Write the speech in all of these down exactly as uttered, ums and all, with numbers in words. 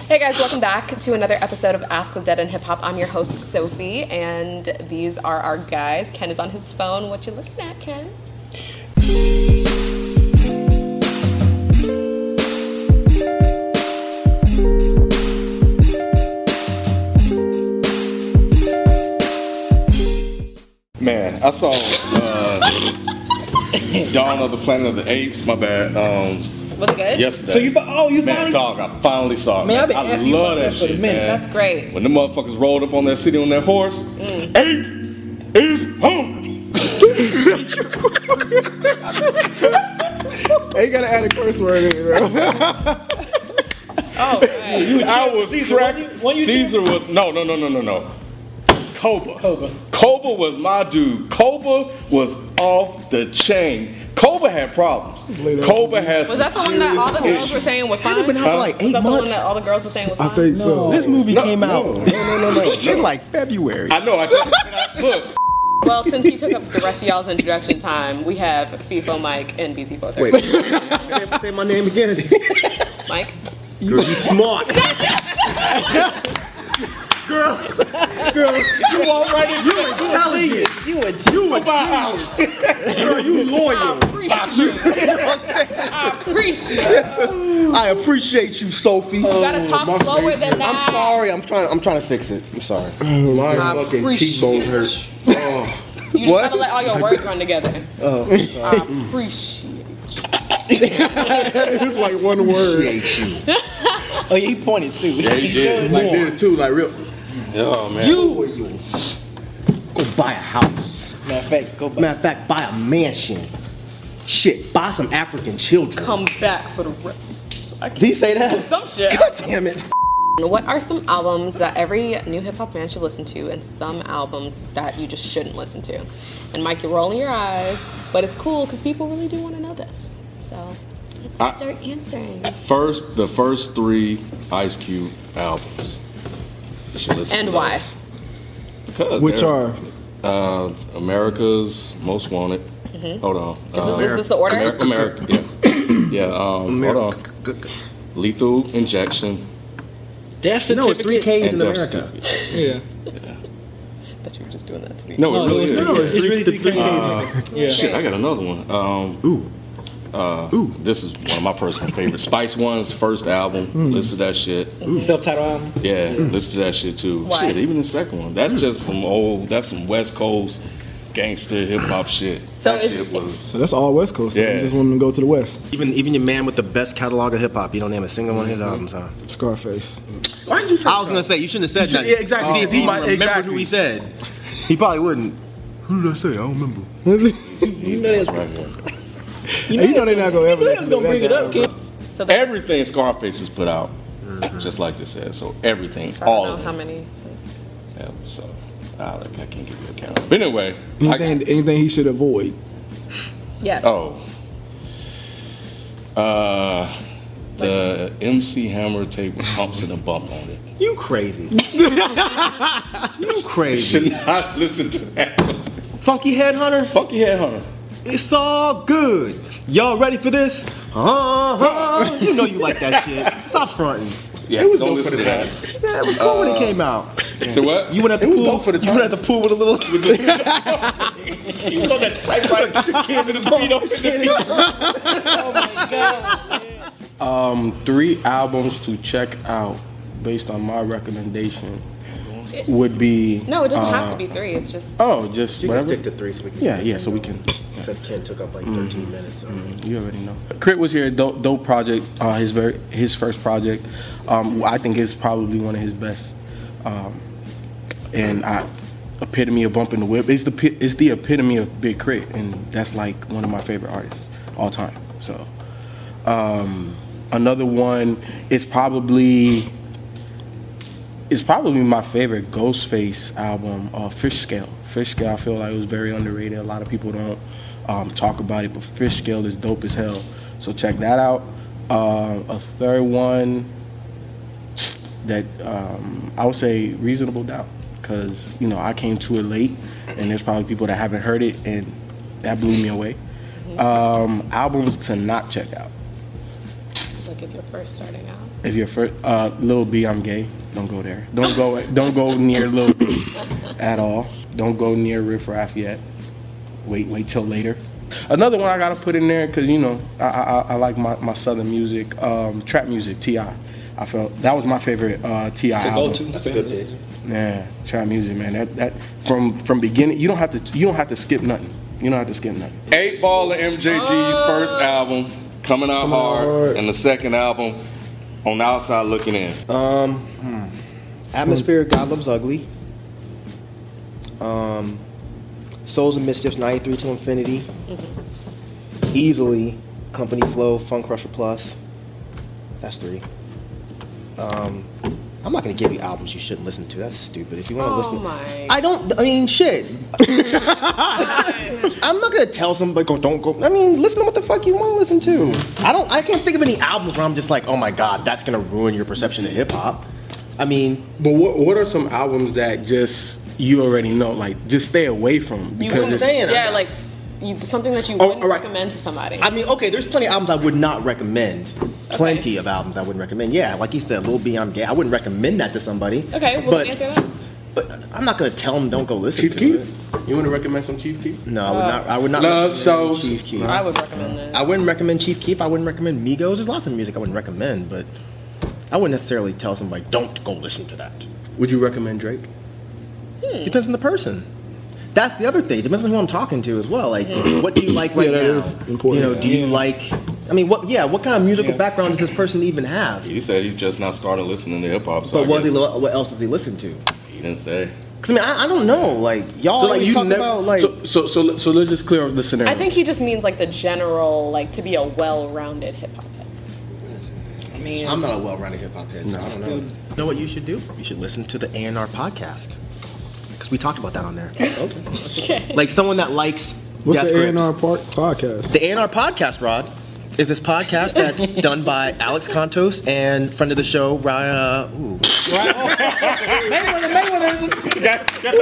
Hey guys, welcome back to another episode of Ask the Dead in Hip Hop. I'm your host, Sophie, and these are our guys. Ken is on his phone. What you looking at, Ken? Man, I saw uh, Dawn of the Planet of the Apes. My bad. Um, Was it good? Yesterday. So you, oh, you man, finally dog, I finally saw it. Man, I've been I asking you love about that that for shit, a minute. man. That's great. When the motherfuckers rolled up on that city on that horse, Mm. Ape is home. They gotta add a curse word in, bro. Oh, right. You I was Caesar, cracking. wasn't you? Wasn't you Caesar was no, no, no, no, no, no. Koba. Koba. Koba was my dude. Koba was off the chain. Koba had problems. Koba has. Was that the one that all the girls were saying was fine? It's been out for like Was eight that the one months. that all the girls were saying was fine? I think so. This movie No, came no, out no, no, no, no. in like February. I know. I just look. Well, since he took up the rest of y'all's introduction time, we have FIFO, Mike, and B Z four thirty. Wait, say, say my name again. Mike? Girl, you smart. Girl, girl, you already you intelligent. You a you a house. Girl, you loyal. I appreciate it. I appreciate you, Sophie. You gotta talk slower than that. I'm sorry. I'm trying. I'm trying to fix it. I'm sorry. My I fucking appreciate cheekbones hurt. Oh. You just What? gotta let all your words run together. Oh, I appreciate you. It's like one word. appreciate you. Oh, yeah, he pointed too. Yeah, he did. Like this too, like real. Oh man. You, you go buy a house. Matter of fact, go back. Matter of fact, buy a mansion. Shit, buy some African children. Come back for the rest. I Did he say that? can't- Some shit. God damn it. What are some albums that every new hip hop fan should listen to, and some albums that you just shouldn't listen to? And Mike, you're rolling your eyes, but it's cool because people really do want to know this. So let's I- start answering. First, the first three Ice Cube albums. You should listen And to why? those. Because Which they're, are? uh, America's Most Wanted. Hold on. Is this, Uh, is this the order? Amer- America. Yeah. Yeah. Um, hold on. Lethal Injection. That's No, it's three certificate. K's in and Death America. Yeah. That you were just doing that to me. No, No, it really it's, is. three, it's, it's really three K's. Uh, yeah. Shit, I got another one. Um, Ooh. uh, Ooh. This is one of my personal favorites. Spice One's first album. Listen to that shit. Self-titled album. Yeah, listen to that shit too. Why? Shit, even the second one. That's just some old, that's some West Coast gangster hip hop shit. So that is- shit was. So that's all West Coast. Yeah. I just want them to go to the West. Even even your man with the best catalog of hip hop, you don't name a single one of his albums, huh? Scarface. Why did you say I was gonna say you shouldn't have said that. Yeah, exactly. See if he might remember who he said. He probably wouldn't. Who did I say? I don't remember. You know that's Right here. You Hey, you know they're not gonna ever You know they was gonna listen bring to it that up, kid. So that, Everything Scarface has put out, just like this said. So everything, I all don't of know how it. many. Yeah, so I, I can't give you a count. But anyway, I, Anything, anything he should avoid. Yes. oh, uh, the M C Hammer tape with Pumps and a Bump on it. You crazy. You crazy. Should not listen to that. Funky Headhunter? Funky Headhunter. It's all good. Y'all ready for this? Uh-huh. You know you like that shit. Stop fronting. Yeah, was don't dope listen for to the that. Yeah, it was cool when it came out. So what? You went at the was pool. dope for the you went at the pool with a little. You was on that typewriter with the speed up in the Um, three albums to check out based on my recommendation would be. No, it doesn't have uh, to be three. It's just Oh, just You can whatever. stick to three so we can. Yeah, yeah. So we can. Since Ken took up like thirteen minutes. So. You already know. Crit was here. Dope, dope project. Uh, his very his first project. Um, I think it's probably one of his best. Um, and I epitome of bumping the whip. It's the pi- it's the epitome of Big Crit, and that's like one of my favorite artists all time. So um, another one is probably is probably my favorite Ghostface album, uh, Fish Scale. Fish Scale, I feel like it was very underrated. A lot of people don't um, talk about it, but Fish Scale is dope as hell. So check that out. Uh, a third one that um, I would say Reasonable Doubt, because you know I came to it late, and there's probably people that haven't heard it, and that blew me away. Um, albums to not check out. Like if you're first starting out. If you're first, uh, Lil B, I'm gay. Don't go there. Don't go. Don't go near Lil B at all. Don't go near Riff Raff yet. Wait, wait till later. Another one I gotta put in there because you know I, I I like my, my southern music, um, trap music. T I I felt that was my favorite uh, T I To album. go to. That's a good pick. Yeah, trap music, man. That that from from beginning, you don't have to you don't have to skip nothing. You don't have to skip nothing. Eight Ball of M J G's first album, Coming Out Hard, Hard. and the second album, On the Outside Looking In. Um, hmm. Atmosphere, God Loves Ugly. Um, Souls and Mischiefs, ninety-three to Infinity. Mm-hmm. Easily, Company Flow, Funk Crusher Plus. That's three. Um, I'm not gonna give you albums you shouldn't listen to. That's stupid. If you want to Oh listen, my. I don't. I mean, shit. I'm not gonna tell somebody go don't go. I mean, listen to what the fuck you want to listen to. I don't. I can't think of any albums where I'm just like, oh my god, that's gonna ruin your perception of hip hop. I mean, But what what are some albums that just you already know, like just stay away from You because wouldn't it's, saying. Yeah, like you, something that you Oh, wouldn't all right. recommend to somebody. I mean, okay, there's plenty of albums I would not recommend. Plenty of albums I wouldn't recommend. Yeah, like you said, Lil B, I'm Gay. I wouldn't recommend that to somebody. okay, well but, answer that. But I'm not gonna tell them don't go listen Chief to Keef. it. You want to recommend some Chief Keef? No, I would not. I would not. Love recommend Shows. Chief Keef. I would recommend that. I wouldn't recommend Chief Keef. I wouldn't recommend Migos. There's lots of music I wouldn't recommend, but I wouldn't necessarily tell somebody don't go listen to that. Would you recommend Drake? Depends on the person. That's the other thing. Depends on who I'm talking to as well. Like, what do you like right Yeah, that now? is important. You know, do you like? I mean, what? Yeah, what kind of musical Yeah. background does this person even have? He said he's just not started listening to hip hop. So But I was he? guess li- What else does he listen to? He didn't say. Because I mean, I, I don't know. Like, y'all always talk about like. so, so so so let's just clear up the scenario. I think he just means like the general, like to be a well-rounded hip hop head. I mean, I'm not a well-rounded hip hop head, so I don't know. You know what you should do? You should listen to the A and R podcast. Because we talked about that on there. Okay. Like someone that likes What's Death the A and R Grips. part podcast? The A and R podcast, Rod, is this podcast that's done by Alex Contos and friend of the show, Ryan. Uh, ooh. Mayweather, Mayweather. Got, got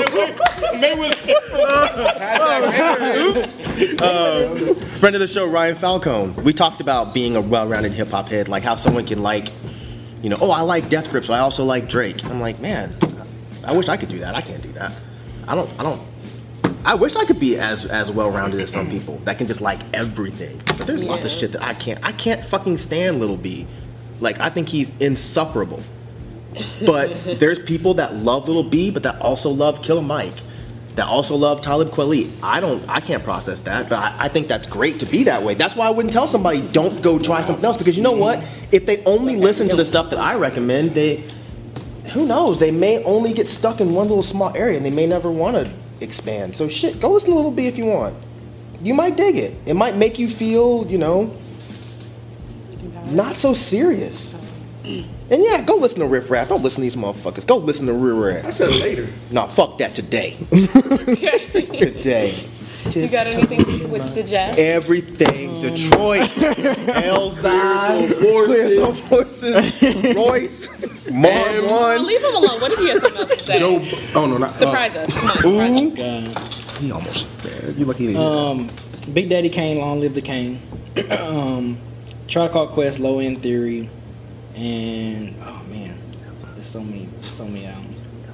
that way. Friend of the show, Ryan Falcone. We talked about being a well-rounded hip hop head, like how someone can like, you know, oh, I like Death Grips, but I also like Drake. I'm like, man, I wish I could do that. I can't do that. I don't. I don't. I wish I could be as as well-rounded as some people that can just like everything. But there's lots of Yeah. shit that I can't. I can't fucking stand Lil B. Like I think he's insufferable. But there's people that love Lil B, but that also love Killer Mike, that also love Talib Kweli. I don't. I can't process that, but I, I think that's great to be that way. That's why I wouldn't tell somebody don't go try something else, because you know what? If they only listen to the stuff that I recommend, they, who knows? They may only get stuck in one little small area, and they may never want to expand. So shit, go listen to Lil B if you want. You might dig it. It might make you feel, you know, not so serious. And yeah, go listen to Riff Raff. Don't listen to these motherfuckers. Go listen to Rear End. I said later. Nah, fuck that today. Today. You got anything with the jazz? Everything. Detroit. Elzai. Clear Forces. Royce. Mark Well, One. leave him alone. What if he has something else to say? Joe. Oh no, not Surprise us. Come on. Surprise Ooh. us. God. He almost. Man, you lucky he didn't Um, Big Daddy Kane, Long Live the Kane. um, Tribe Called Quest, Low End Theory, and oh man, there's so many, so many albums.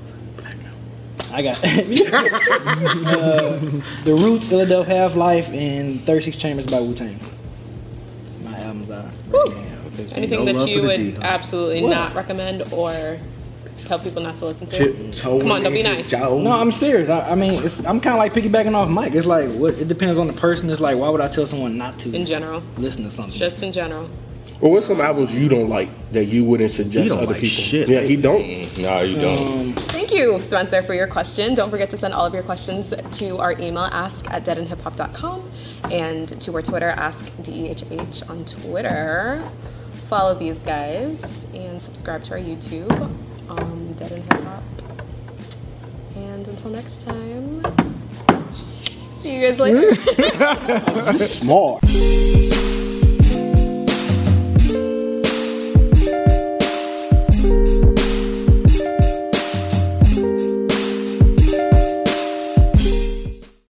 I got uh, The Roots, Philadelphia Half Life, and thirty-six Chambers by Wu Tang. My albums are. Anything No that love you for the would D, huh? absolutely What? not recommend or tell people not to listen to? Tiptoeing Come on, don't be in his nice. Joe. No, I'm serious. I, I mean, it's, I'm kind of like piggybacking off Mike. It's like what it depends on the person. It's like why would I tell someone not to In general. listen to something? Just in general. Well, what's some albums you don't like that you wouldn't suggest He don't other like people? shit. Yeah, he don't. No, you don't. um, Thank you, Spencer, for your question. Don't forget to send all of your questions to our email, ask at dead and hip hop dot com, and to our Twitter, ask D E H H on Twitter. Follow these guys and subscribe to our YouTube, um, Dead and Hip Hop. And until next time, see you guys later. Smart.